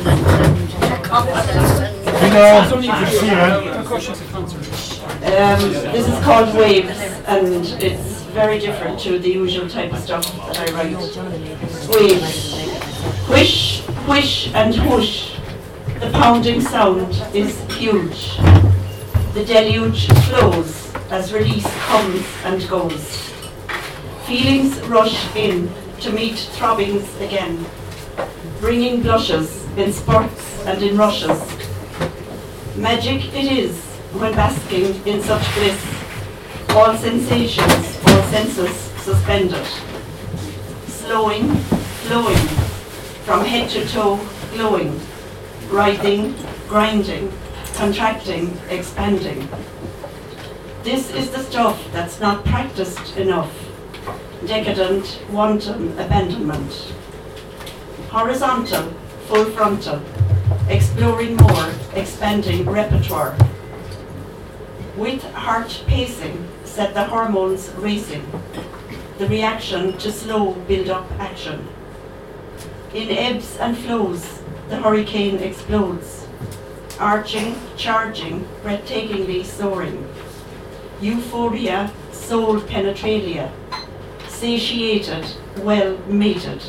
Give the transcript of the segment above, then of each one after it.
This is called Waves, and it's very different to the usual type of stuff that I write. Waves. Whish, whish and whoosh. The pounding sound is huge. The deluge flows as release comes and goes. Feelings rush in to meet throbbings again, bringing blushes in spurts and in rushes. Magic it is when basking in such bliss, all sensations, all senses suspended. Slowing, flowing, from head to toe, glowing, writhing, grinding, contracting, expanding. This is the stuff that's not practiced enough. Decadent, wanton abandonment. Horizontal, full frontal, exploring more, expanding repertoire. With heart pacing, set the hormones racing, the reaction to slow build-up action. In ebbs and flows, the hurricane explodes, arching, charging, breathtakingly soaring. Euphoria, soul penetralia, satiated, well mated.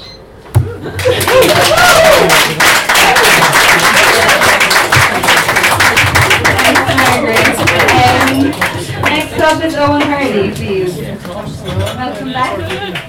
Next up is Owen Hardy, please. Welcome back.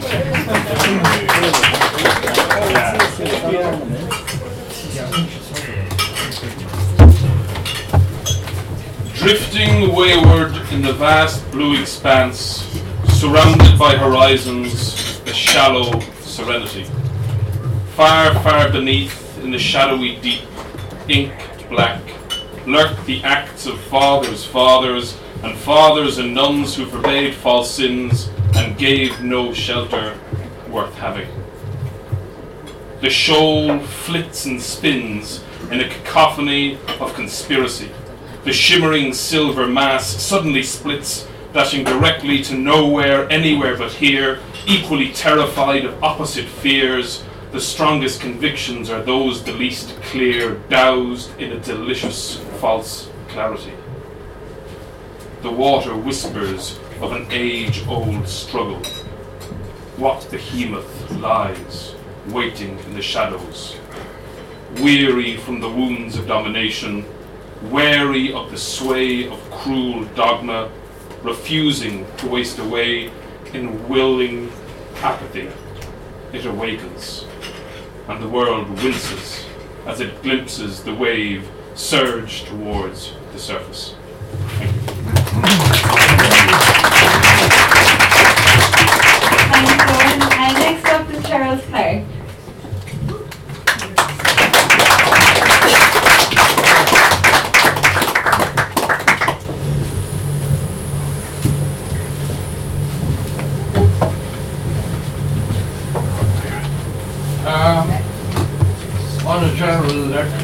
Drifting wayward in the vast blue expanse, surrounded by horizons, a shallow serenity. Far, far beneath, in the shadowy deep, inked black, lurked the acts of fathers, and nuns who forbade false sins and gave no shelter worth having. The shoal flits and spins in a cacophony of conspiracy. The shimmering silver mass suddenly splits, dashing directly to nowhere, anywhere but here, equally terrified of opposite fears. The strongest convictions are those the least clear, doused in a delicious false clarity. The water whispers of an age-old struggle. What behemoth lies, waiting in the shadows, weary from the wounds of domination, wary of the sway of cruel dogma, refusing to waste away in willing apathy. It awakens, and the world winces as it glimpses the wave surge towards the surface. Thank you. Thanks, Owen. And next up is Charles Clark. On a general election,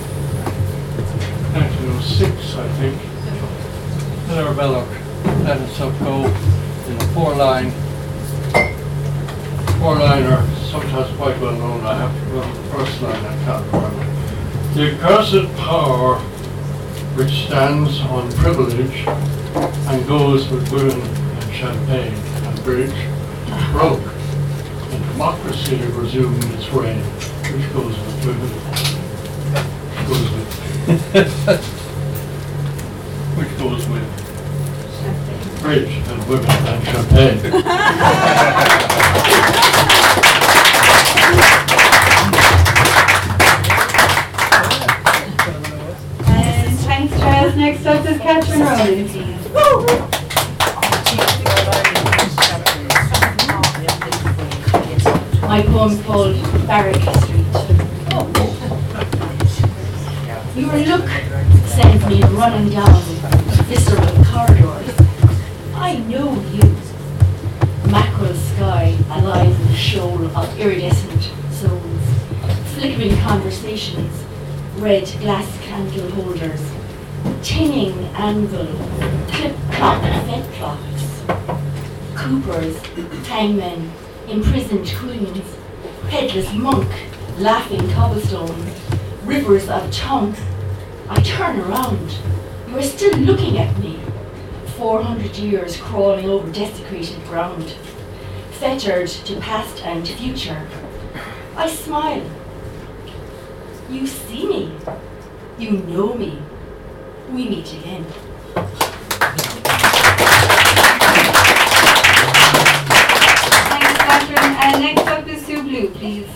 1906, I think, Miller Belloc let himself go in a four-liner, sometimes quite well known. I have to remember the first line, I can't remember. The accursed power which stands on privilege and goes with women and champagne and bridge broke, and democracy resumed its reign. Which goes with women? Which goes with bridge and women and champagne. And thanks, Charles. Next up is Catherine Rowley, please. My poem's called Barrack Street. Your look sends me running down visceral corridors. I know you. Mackerel sky lies in a shoal of iridescent souls, flickering conversations, red glass candle holders, tinning anvil, clip-clop fed clocks, coopers, hangmen, imprisoned queens, headless monk, laughing cobblestones, rivers of tongue. I turn around. You are still looking at me. 400 years crawling over desecrated ground, fettered to past and future. I smile. You see me. You know me. We meet again. Thanks, Catherine. And next up is Sue Blue, please.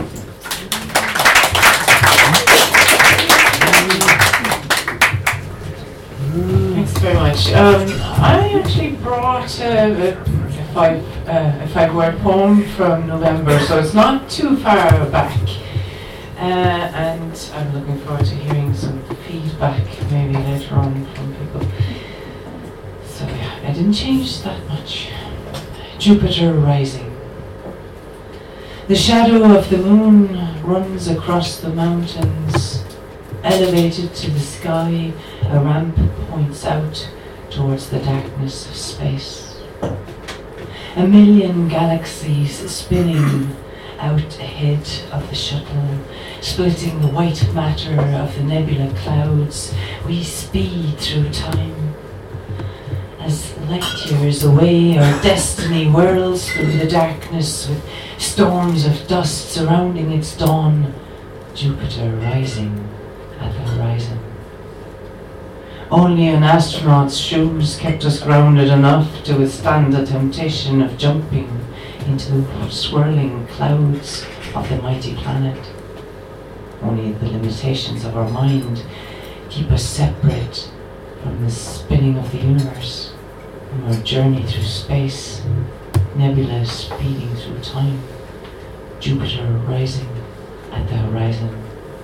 Thanks very much. I actually brought a five-word poem from November, so it's not too far back. And I'm looking forward to hearing some feedback maybe later on from people. So yeah, I didn't change that much. Jupiter rising. The shadow of the moon runs across the mountains. Elevated to the sky, a ramp points out towards the darkness of space. A million galaxies spinning out ahead of the shuttle, splitting the white matter of the nebula clouds, we speed through time. As light years away, our destiny whirls through the darkness with storms of dust surrounding its dawn, Jupiter rising at the horizon. Only an astronaut's shoes kept us grounded enough to withstand the temptation of jumping into the swirling clouds of the mighty planet. Only the limitations of our mind keep us separate from the spinning of the universe, from our journey through space, nebula speeding through time, Jupiter rising at the horizon.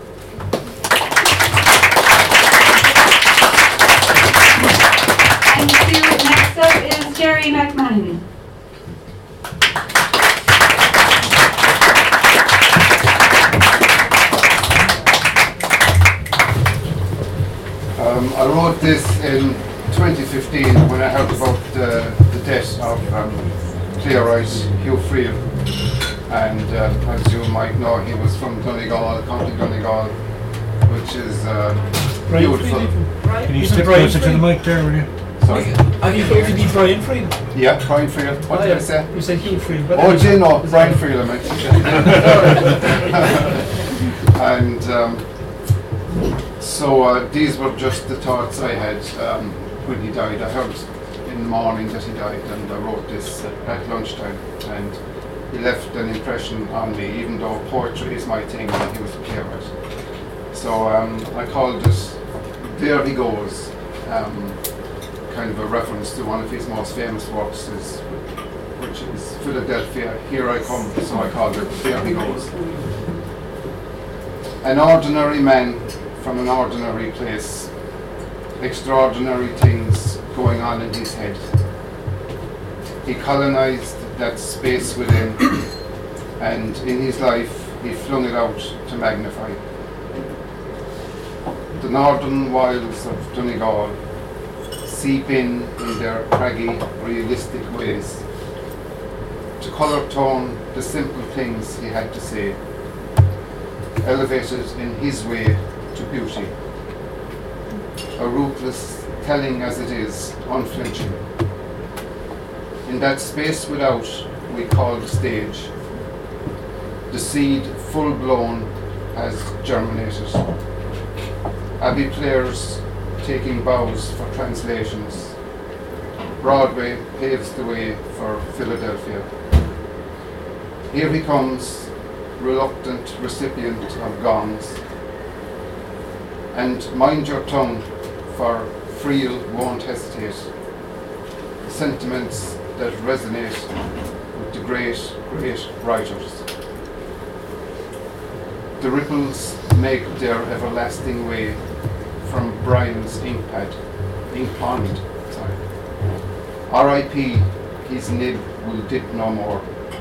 Thank you. Next up is Jerry McMahon. I wrote this in 2015 when I heard about the death of playwright Hugh Freer. And as you might know, he was from Donegal, County Donegal, which is beautiful. Can you step closer to the mic there, will you? Sorry? Are you here to be Brian Freed? Yeah, Brian Freer. What did I say? You said Hugh Freed. Oh, Jay, no, Brian Freer, I meant. And so these were just the thoughts I had when he died. I heard in the morning that he died, and I wrote this at lunchtime. And he left an impression on me, even though poetry is my thing and he was a playwright. So I called it There He Goes, kind of a reference to one of his most famous works, which is Philadelphia, Here I Come, so I called it There He Goes. An ordinary man from an ordinary place, extraordinary things going on in his head. He colonized that space within, and in his life he flung it out to magnify. The northern wilds of Donegal seep in their craggy, realistic ways, to colour tone the simple things he had to say, elevated in his way to beauty, a ruthless telling as it is, unflinching. In that space without, we call the stage, the seed full blown has germinated. Abbey players taking bows for translations. Broadway paves the way for Philadelphia. Here he comes, reluctant recipient of gongs. And mind your tongue, for Friel won't hesitate. Sentiments that resonate with the great, great writers. The ripples make their everlasting way from Brian's ink pond. R.I.P. his nib will dip no more.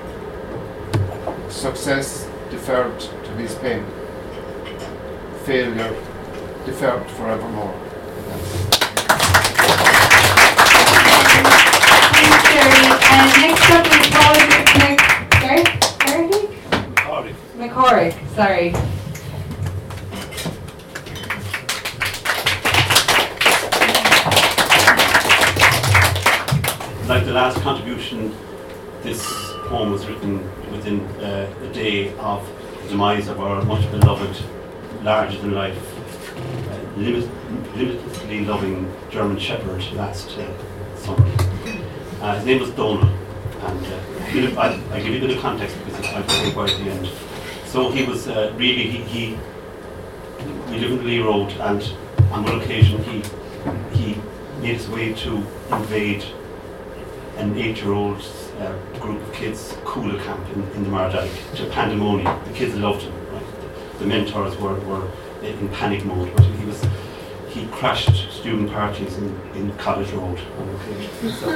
Success deferred to his pen. Failure deferred forevermore. Thanks, Jerry. And next up is Paul McCorrick. Sorry. like the last contribution, this poem was written within a day of the demise of our much beloved, larger than life, limitlessly loving German Shepherd last summer. His name was Donal, and I'll give you a bit of context because I'll say quite at the end. So he was really, we live in the Lee Road, and on one occasion he made his way to invade an 8-year-old group of kids' Coola camp in the Mardyke, to pandemonium. The kids loved him, right? The mentors were in panic mode, but he crashed student parties in College Road on occasion.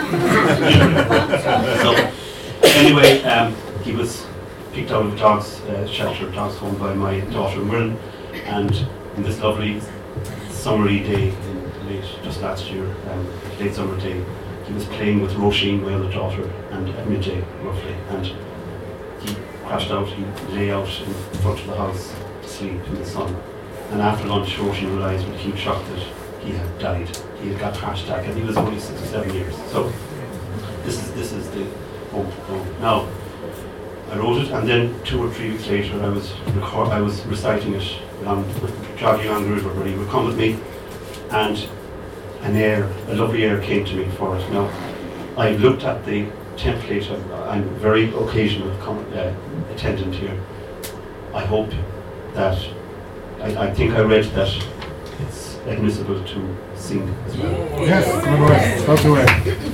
So anyway, he was picked out of a dog's shelter, dog's home, by my daughter Merlin, and in this lovely summery day just last year, late summer day, he was playing with Roisin, my other daughter, and at midday roughly, and he crashed out. He lay out in front of the house to sleep in the sun, and after lunch Roisin realised with a huge shock that he had died. He had got a heart attack, and he was only 67 years. So this is the poem. Now I wrote it, and then 2 or 3 weeks later I was reciting it jogging on the river, where he would come with me, and a lovely air came to me for it. Now, I looked at the template. I'm a very occasional attendant here. I hope that, I think I read that it's admissible to sing as well. Yes, go away.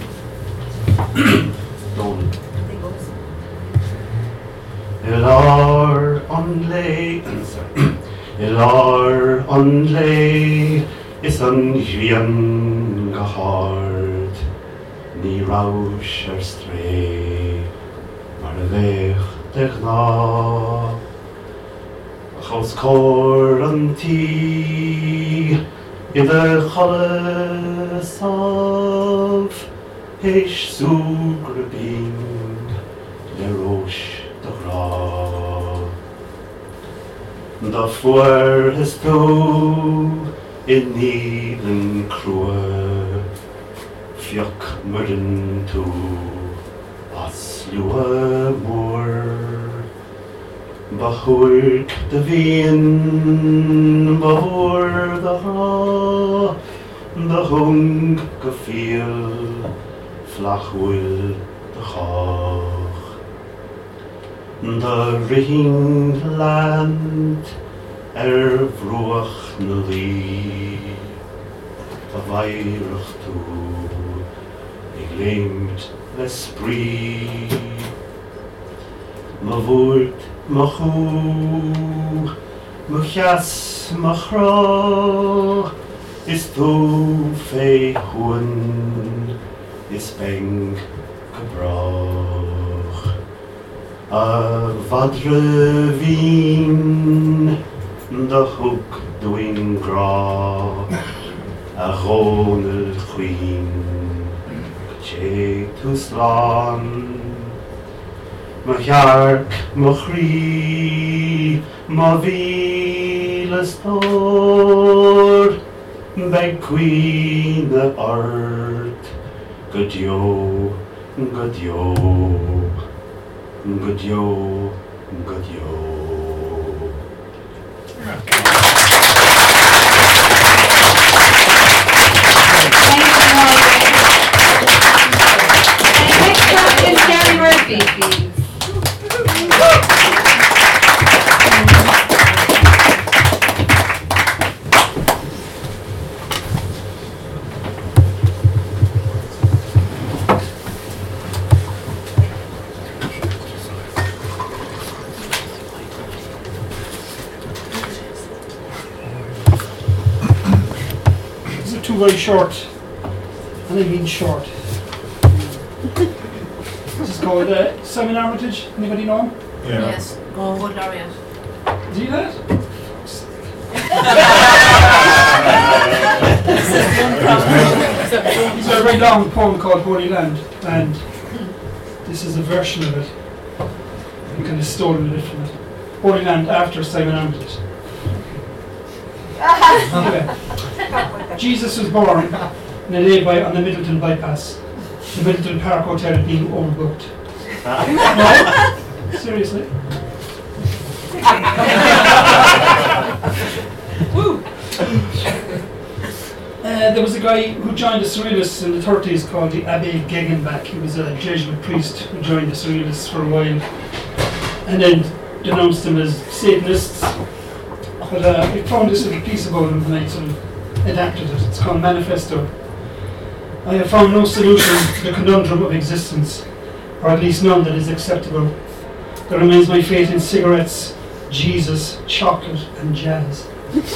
Donal. Ilar on lay is an hvian gehard, ni rausch stray, mar weg der gna. Chos cor an ti, ider challe sav, heish sugrabing, le rosh de gra. Da fuer his toe in Nielen Crue, Fjock Murden to as Lua Moor, Bahurk de Wien, Bahur de Ha, de Hung gefiel, Flachwil de Chach. The ring land vroeg na lie, a weirig toe, ik leemt l'esprit, ma woord, ma goed, ma jas, ma gra, is toe vee hoen, is beng gebrach. A vadre wien, de hoek doing gra, a ronel queen, che to slaan. Ma jark, ma chrie, ma wiele stoor, bij queen de art, good yo, good yo. Good yo, good yo. Next up is Gary Murphy, please. Very short, and I mean short. This is called Simon Armitage. Anybody know him? Yeah. Yes. Oh, good laureate. Is he that? He's got a very long poem called Holy Land, and this is a version of it. You kind of stolen it from it. Holy Land after Simon Armitage. Okay. Jesus was born in a lay-by on the Middleton bypass the Middleton Park Hotel being overbooked. No, seriously. There was a guy who joined the Surrealists in the 30s called the Abbé Gegenbach. He was a Jesuit priest who joined the Surrealists for a while and then denounced them as Satanists. But I found this little piece about him and I sort of adapted it. It's called Manifesto. I have found no solution to the conundrum of existence, or at least none that is acceptable. There remains my faith in cigarettes, Jesus, chocolate, and jazz.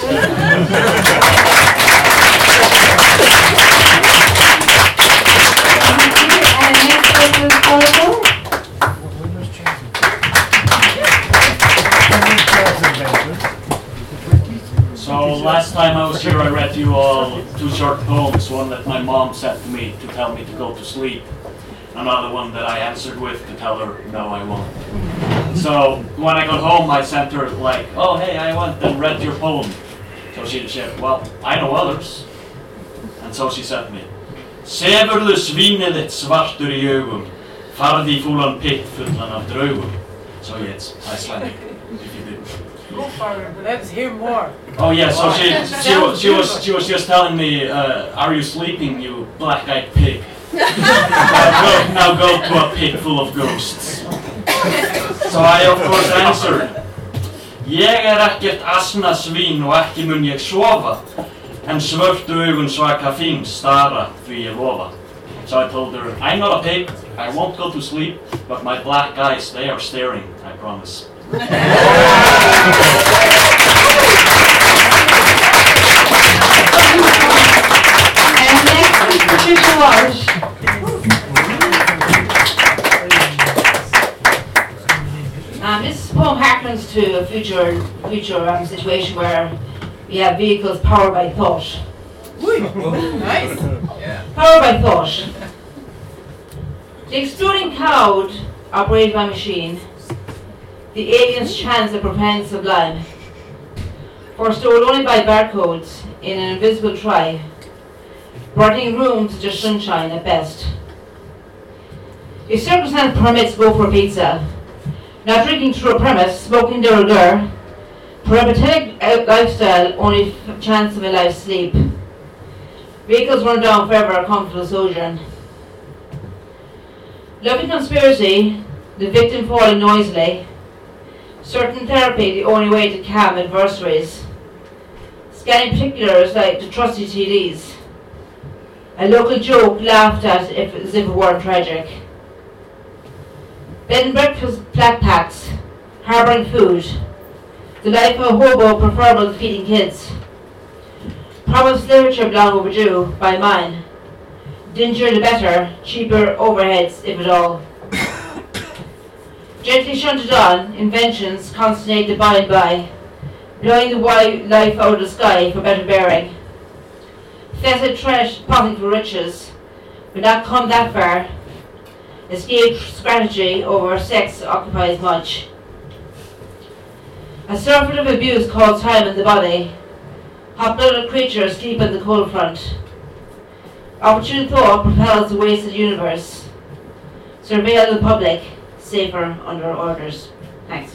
So last time I was here I read you all 2 short poems, one that my mom sent to me to tell me to go to sleep, another one that I answered with to tell her no I won't. So when I got home I sent her like, oh hey I went and read your poem. So she said, well I know others. And so she said to me, Sefur du svínet þitt svartur í augum, farði í fúlan pitt fullan af draugum. So yeah, it's Icelandic, if you didn't. Go for it, let's hear more. Oh yeah, so she was just telling me, are you sleeping, you black-eyed pig? now go to a pig full of ghosts. So I of course answered, ég ekkert asna svín og ekki mun ég sofa, en svörtu augun svaka fín stara því ég lofa. So I told her, I'm not a pig, I won't go to sleep, but my black eyes, they are staring, I promise. And next, Patricia Walsh. This poem harkens to a future situation where we have vehicles powered by thought. Nice. Powered by thought. The exploding cloud operated by machine. The alien's chance of propelling sublime. Forestalled only by barcodes in an invisible try. Brightening rooms to just sunshine at best. If circumstance permits, go for pizza. Not drinking through a premise, smoking de rigueur. Peripatetic lifestyle, only chance of a life's sleep. Vehicles run down forever, a comfortable sojourn. Loving conspiracy, the victim falling noisily. Certain therapy, the only way to calm adversaries. Scanning particulars like the trusty TDs. A local joke laughed at as if it weren't tragic. Bed and breakfast flat packs, harbouring food. The life of a hobo preferable to feeding kids. Promised literature long overdue by mine. Dingier the better, cheaper overheads if at all. Gently shunted on, inventions consternate the by and by, blowing the wild life out of the sky for better bearing. Fetid trash potting for riches, but not come that far. Escape strategy over sex occupies much. A surfeit of abuse calls time in the body. Hot-blooded creatures sleep on the cold front. Opportune thought propels the wasted universe. Surveil the public, safer under orders. Thanks.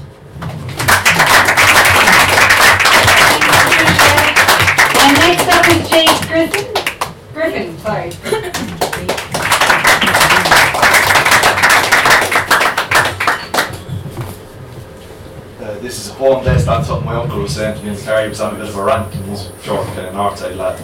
And next up is Jake Griffin, sorry. This is a poem based on something my uncle was saying to me in the car. He was on a bit of a rant, and he's a short kind of north side lad.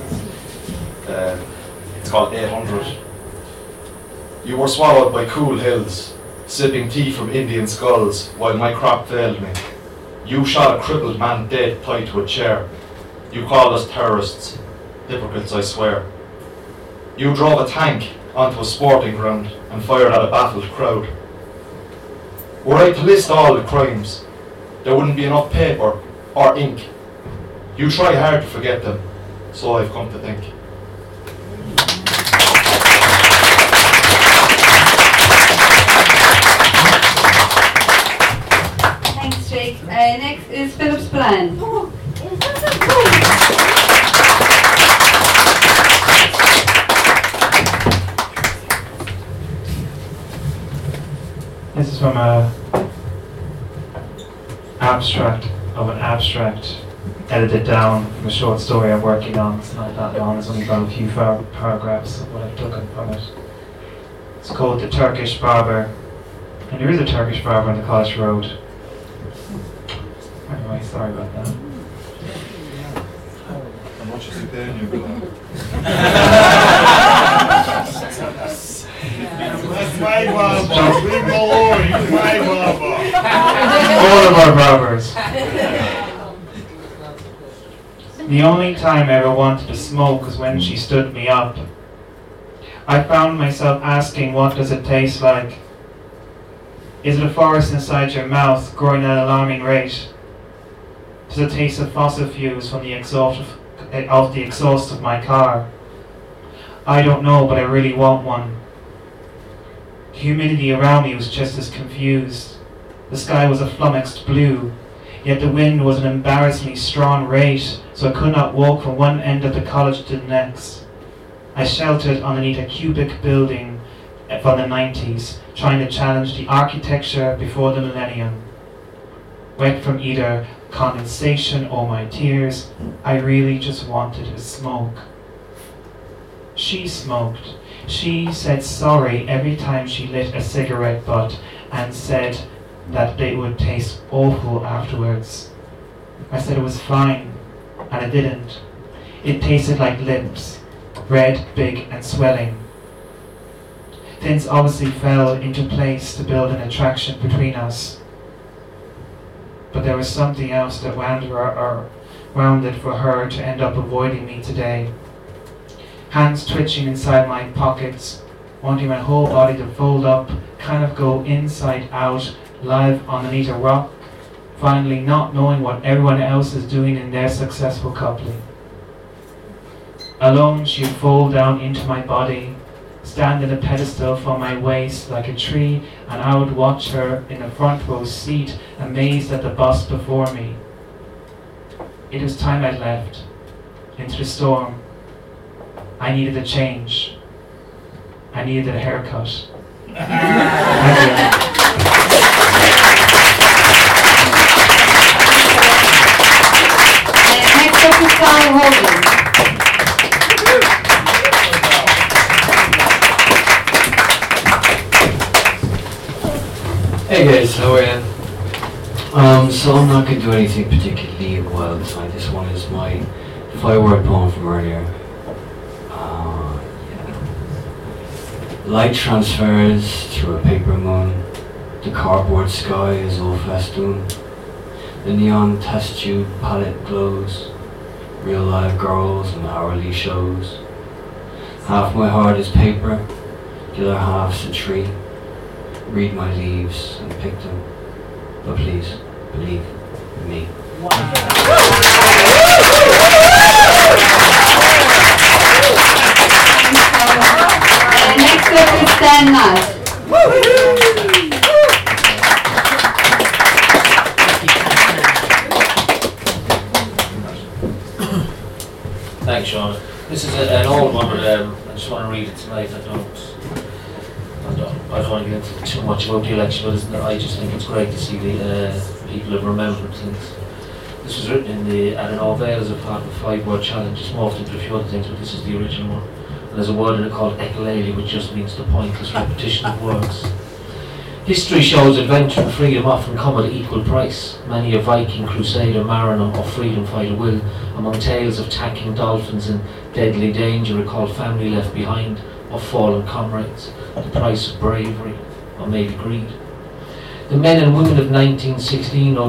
It's called 800. You were swallowed by cool hills, sipping tea from Indian skulls while my crop failed me. You shot a crippled man dead tied to a chair. You called us terrorists, hypocrites I swear. You drove a tank onto a sporting ground and fired at a baffled crowd. Were I to list all the crimes, there wouldn't be enough paper or ink. You try hard to forget them, so I've come to think. Thanks, Jake. Next is Philip Spillane. It's from a abstract of an abstract, edited down from a short story I'm working on. It's not that long, it's only got a few paragraphs of what I've taken from it. It's called The Turkish Barber, and there is a Turkish barber on the College Road. Anyway, sorry about that. How much is he paying you for that? All of our barbers. The only time I ever wanted to smoke was when she stood me up. I found myself asking, what does it taste like? Is it a forest inside your mouth growing at an alarming rate? Does it taste of fossil fuels from the exhaust of my car? I don't know, but I really want one. The humidity around me was just as confused. The sky was a flummoxed blue, yet the wind was an embarrassingly strong rate, so I could not walk from one end of the college to the next. I sheltered underneath a cubic building from the 90s, trying to challenge the architecture before the millennium. Wet from either condensation or my tears, I really just wanted to smoke. She smoked. She said sorry every time she lit a cigarette butt and said that they would taste awful afterwards. I said it was fine, and it didn't. It tasted like lips, red, big, and swelling. Things obviously fell into place to build an attraction between us. But there was something else that wound it for her to end up avoiding me today. Hands twitching inside my pockets, wanting my whole body to fold up, kind of go inside out, live underneath a rock, finally not knowing what everyone else is doing in their successful coupling. Alone, she'd fall down into my body, stand in a pedestal for my waist like a tree, and I would watch her in the front row seat, amazed at the bus before me. It was time I left, into the storm. I needed a change. I needed a haircut. Next up is Sally Holden. Hey guys, how are you? So I'm not going to do anything particularly wild tonight. This one is my 5-word poem from earlier. Light transfers through a paper moon. The cardboard sky is all festoon. The neon test tube palette glows. Real live girls and hourly shows. Half my heart is paper, the other half's a tree. Read my leaves and pick them, but please believe me. Next up is Stan Nash. Thanks, Sean. This is an old one, but I just want to read it tonight. I don't want to get into too much about the election, but I just think it's great to see the people have remembered things. This was written at an All Vale as a part of a 5-word challenge. It's morphed into a few other things, but this is the original one. And there's a word in it called echolale, which just means the pointless repetition of words. History shows adventure and freedom often come at equal price. Many a Viking, Crusader, Mariner or freedom fighter will, among tales of tacking dolphins and deadly danger, recall family left behind or fallen comrades, the price of bravery or maybe greed. The men and women of 1916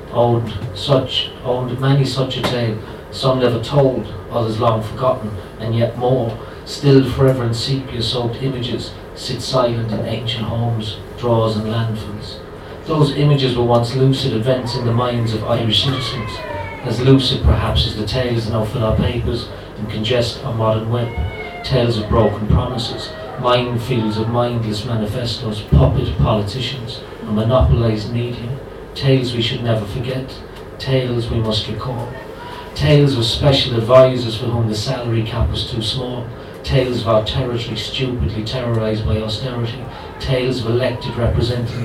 owned many such a tale, some never told, others long forgotten, and yet more, still forever in sepia-soaked images, sit silent in ancient homes, draws and landfills. Those images were once lucid events in the minds of Irish citizens, as lucid perhaps as the tales now fill our papers and congest our modern web. Tales of broken promises, minefields of mindless manifestos, puppet politicians, a monopolised media. Tales we should never forget, tales we must recall. Tales of special advisors for whom the salary cap was too small. Tales of our territory stupidly terrorised by austerity. Tales of elected representatives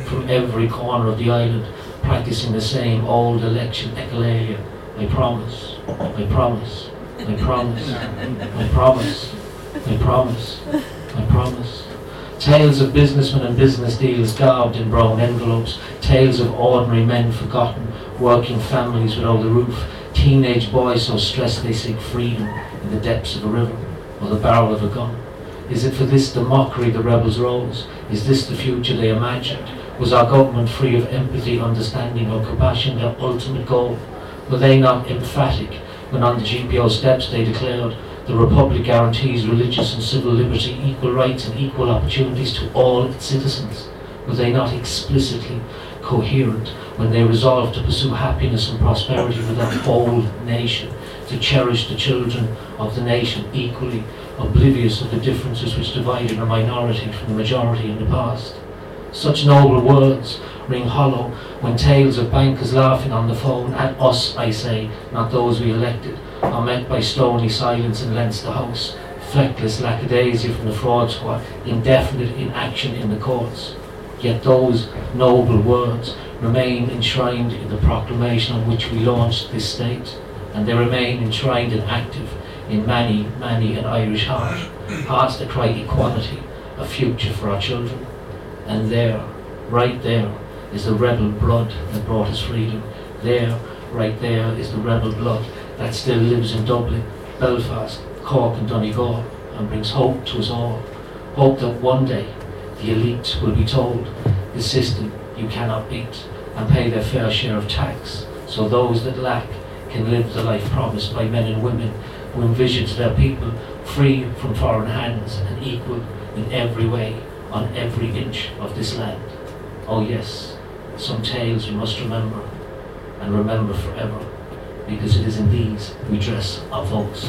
from every corner of the island, practicing the same old election echolalia. I promise, I promise, I promise, I promise, I promise, I promise. Tales of businessmen and business deals garbed in brown envelopes, tales of ordinary men forgotten, working families without a roof, teenage boys so stressed they seek freedom in the depths of a river or the barrel of a gun. Is it for this the mockery the rebels rose? Is this the future they imagined? Was our government free of empathy, understanding or compassion their ultimate goal? Were they not emphatic when on the GPO steps they declared the Republic guarantees religious and civil liberty, equal rights and equal opportunities to all its citizens? Were they not explicitly coherent when they resolved to pursue happiness and prosperity for their whole nation, to cherish the children of the nation equally, oblivious of the differences which divided a minority from the majority in the past? Such noble words ring hollow when tales of bankers laughing on the phone at us, I say, not those we elected, are met by stony silence in Leinster House, fleckless lackadaisia from the fraud squad, indefinite inaction in the courts. Yet those noble words remain enshrined in the proclamation on which we launched this state, and they remain enshrined and active in many, many an Irish heart, hearts that cry equality, a future for our children. And there, right there, is the rebel blood that brought us freedom. There, right there, is the rebel blood that still lives in Dublin, Belfast, Cork and Donegal, and brings hope to us all. Hope that one day the elite will be told, the system you cannot beat, and pay their fair share of tax, so those that lack can live the life promised by men and women who envisioned their people free from foreign hands and equal in every way on every inch of this land. Oh yes, some tales we must remember, and remember forever, because it is in these we dress our votes.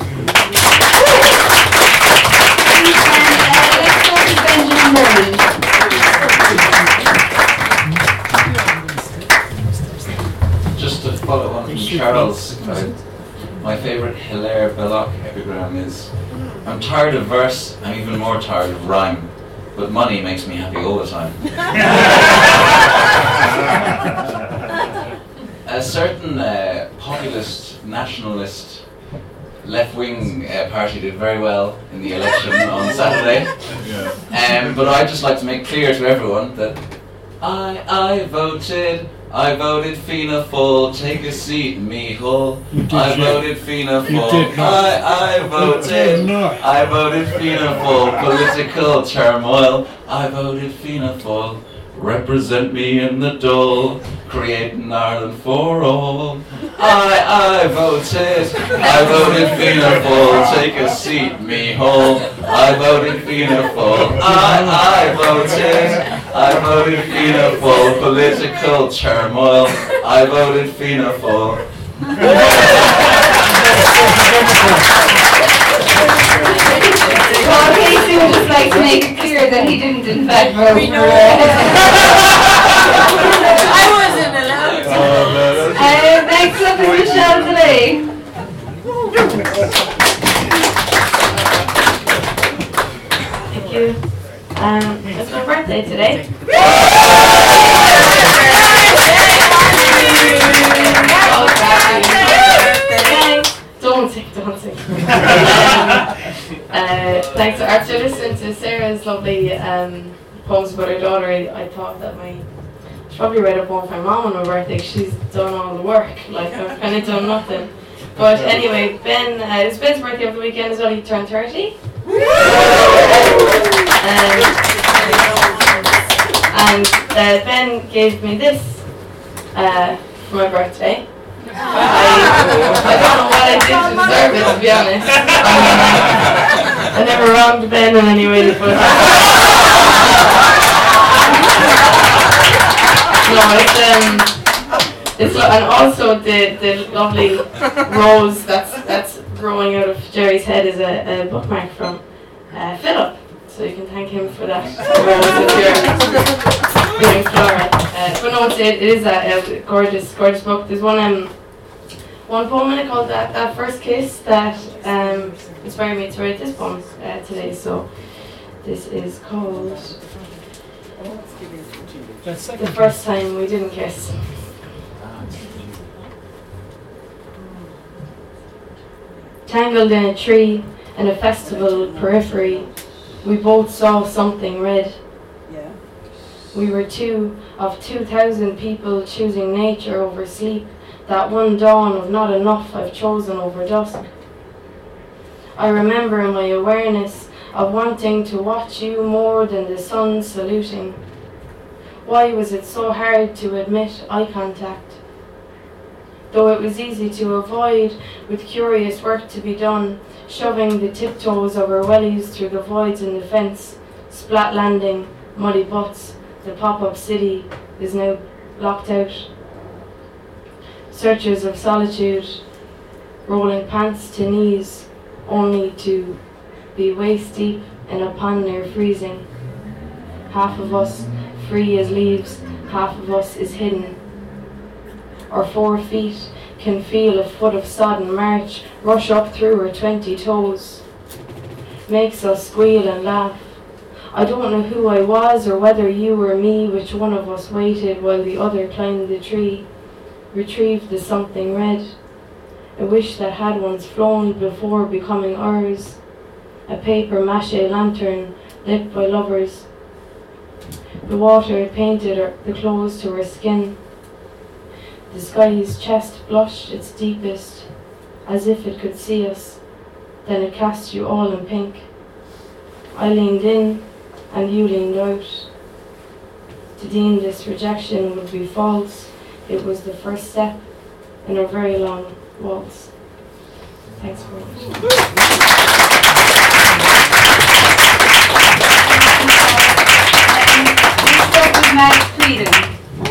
Just to follow on from Charles, my favourite Hilaire Belloc epigram is, I'm tired of verse, I'm even more tired of rhyme, but money makes me happy all the time. A certain populist, nationalist, left-wing party did very well in the election on Saturday. But I'd just like to make clear to everyone that I voted Fianna Fáil, take a seat, Micheál. I voted Fianna Fáil. I voted Fianna Fáil, political turmoil. I voted Fianna Fáil, represent me in the Dáil, creating Ireland for all. I voted Fianna Fáil, take a seat, Micheál. I voted Fianna Fáil. I voted Fianna Fáil, political turmoil. I voted Fianna Fáil. Well, Casey would just like to make it clear that he didn't in fact vote for I wasn't allowed to. Next up is Michelle Delay. Thank you. It's my birthday today. Don't sing. Thanks after listening to Sarah's lovely poems about her daughter, I thought that she probably read a poem for my mom on her birthday. She's done all the work. Like, I've kind of done nothing. But anyway, Ben, it was Ben's birthday over the weekend as well. He turned 30. And Ben gave me this for my birthday. I don't know what I did to deserve it, to be honest. I never wronged Ben in any way, but and also the lovely rose that's growing out of Jerry's head is a bookmark from Philip. So you can thank him for that rose with your flora. But no, it is a gorgeous book. There's one poem in it called that First Kiss that inspired me to write this poem today. So this is called The first time we didn't kiss. Tangled in a tree in a festival periphery, we both saw something red. We were two of 2,000 people choosing nature over sleep, that one dawn of not enough I've chosen over dusk. I remember my awareness of wanting to watch you more than the sun saluting. Why was it so hard to admit eye contact? Though it was easy to avoid, with curious work to be done, shoving the tiptoes of our wellies through the voids in the fence, splat landing, muddy butts, the pop-up city is now locked out. Searchers of solitude, rolling pants to knees, only to be waist deep in a pond near freezing. Half of us free as leaves, half of us is hidden. Our 4 feet can feel a foot of sodden march rush up through her 20 toes. Makes us squeal and laugh. I don't know who I was or whether you or me, which one of us waited while the other climbed the tree, retrieved the something red. A wish that had once flown before becoming ours. A paper mache lantern lit by lovers. The water painted the clothes to her skin. The sky's chest blushed its deepest, as if it could see us. Then it cast you all in pink. I leaned in, and you leaned out. To deem this rejection would be false. It was the first step in a very long waltz. Thanks very much. Next up is Max Cleedon.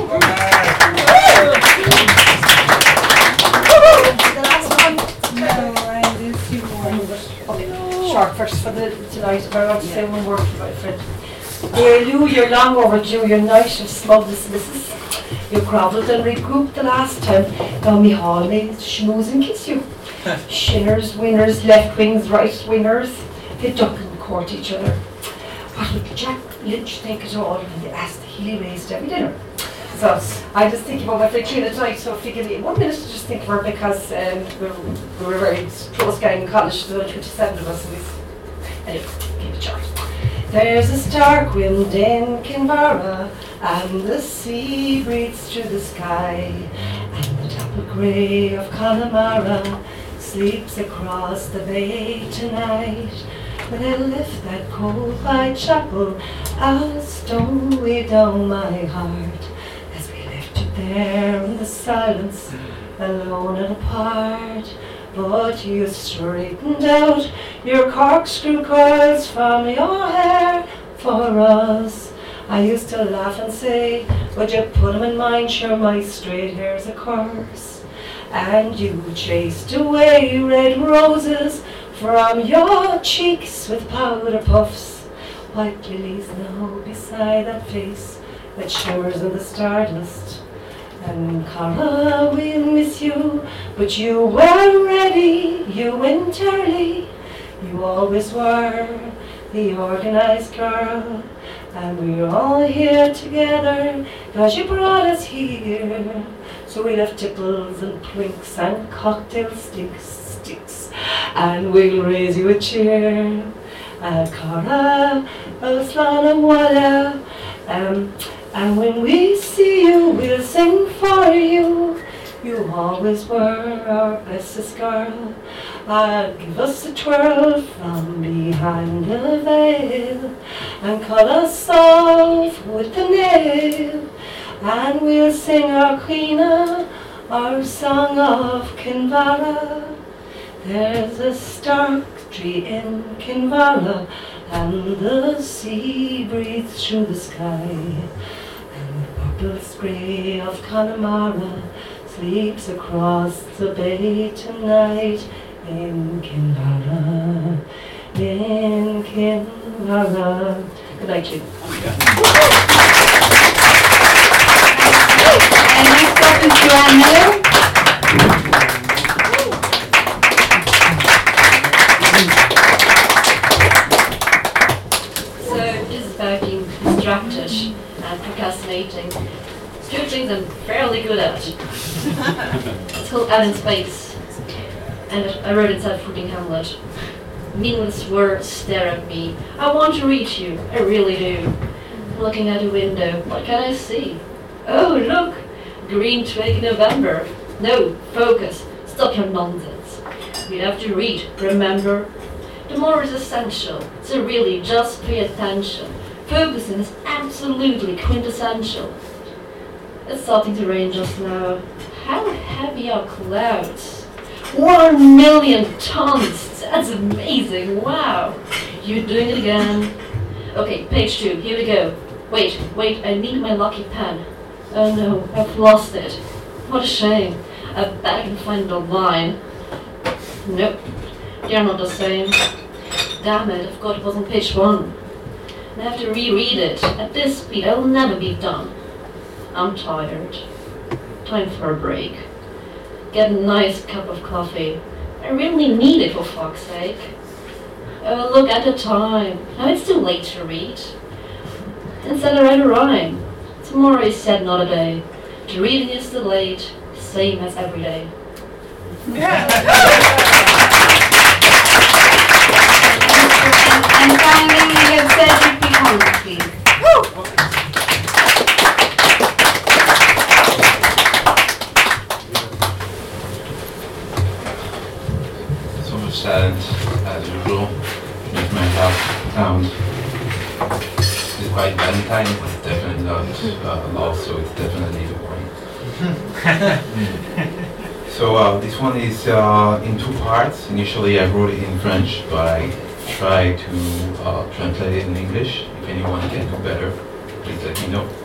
The last one? No, Ryan, there's 2 more. Okay, short first for tonight, but I want to say one word for my friend. Dear Lou, you're long overdue, your night of smug dismisses. You grovelled and regrouped the last time. Now me hallmates schmooze and kiss you. Shinners, winners, left wings, right wingers, they duck and court each other. What would Jack Lynch think at all when they asked the Healy raised every dinner? So I just think about my friend Trina tonight, so if you give me 1 minute to just think of her, because we were a very close gang in college, there were 27 of us, and anyway, keep it short. There's a stark wind in Kinvara, and the sea breathes through the sky, and the dapple grey of Connemara sleeps across the bay tonight. When I lift that cold white chapel, I'll stow down my heart, as we lift it there in the silence, alone and apart. But you straightened out your corkscrew curls from your hair for us. I used to laugh and say, would you put 'em in mine? Sure, my straight hair's a curse. And you chased away red roses from your cheeks with powder puffs. White lilies now beside that face that shimmers in the stardust. And Cara, we'll miss you, but you were ready, you went early. You always were the organized girl. And we're all here together, 'cause you brought us here. So we'll have tipples and twinks and cocktail sticks, and we'll raise you a cheer. Cara, Slanam Walla. And when we see you, we'll sing for you. You always were our bestest girl. Give us a twirl from behind the veil, and cut us off with the nail. And we'll sing our Queena, our song of Kinvara. There's a stark tree in Kinvara, and the sea breathes through the sky. The spray of Connemara sleeps across the bay tonight in Kinvara, in Kinvara. Good night, you. And next up is Joanne Miller. So this is about being distracted and procrastinating. things I'm fairly good at. It's called Out in Space, and I wrote it self-quoting Hamlet. Meaningless words stare at me. I want to reach you, I really do. Looking out a window, what can I see? Oh, look! Green twig November. No, focus. Stop your nonsense. You have to read, remember? The more is essential, so really just pay attention. Focusing is absolutely quintessential. It's starting to rain just now. How heavy are clouds? 1 million tons! That's amazing, wow! You're doing it again. Okay, page 2, here we go. Wait, I need my lucky pen. Oh no, I've lost it. What a shame. I bet I can find it online. Nope, they're not the same. Damn it, I forgot it was on page 1. I have to reread it. At this speed, I'll never be done. I'm tired. Time for a break. Get a nice cup of coffee. I really need it, for fuck's sake. Oh, look at the time. Now it's too late to read. Instead I write a rhyme. Tomorrow is said not a day. The reading is delayed, same as every day. And finally, we have Cedric Buchanan, please. So much talent, as usual. Make my heart sound. It's quite Valentine, it's definitely not love, so it's definitely the point. So this one is in 2 parts. Initially I wrote it in French, but I tried to translate it in English. If anyone can do better, please let me know.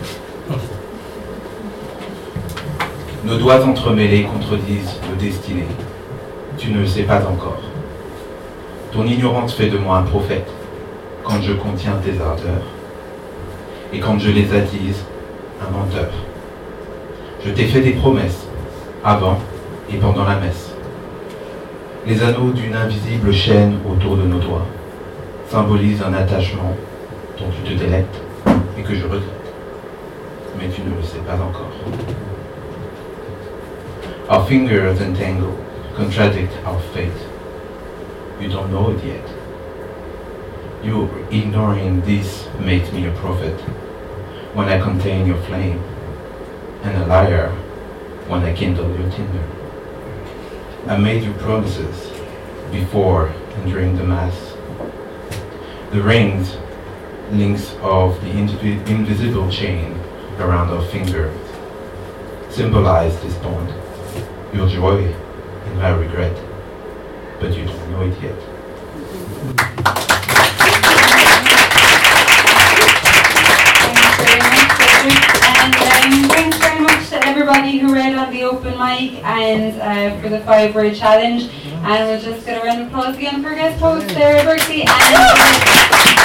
Nos doigts entremêlés contredisent nos destinées. Tu ne le sais pas encore. Ton ignorance fait de moi un prophète quand je contiens tes ardeurs. Et quand je les attise, un menteur. Je t'ai fait des promesses, avant et pendant la messe. Les anneaux d'une invisible chaîne autour de nos doigts symbolisent un attachement dont tu te délectes et que je regrette. Mais tu ne le sais pas encore. Our fingers entangle, contradict our fate. You don't know it yet. You ignoring this makes me a prophet when I contain your flame, and a liar when I kindle your tinder. I made you promises before and during the Mass. The rings, links of the invisible chain around our fingers, symbolize this bond, your joy and my regret, but you don't know it yet. And thanks very much to everybody who read on the open mic and for the 5-word challenge. And we'll just get a round of applause again for guest host Sarah Berkeley and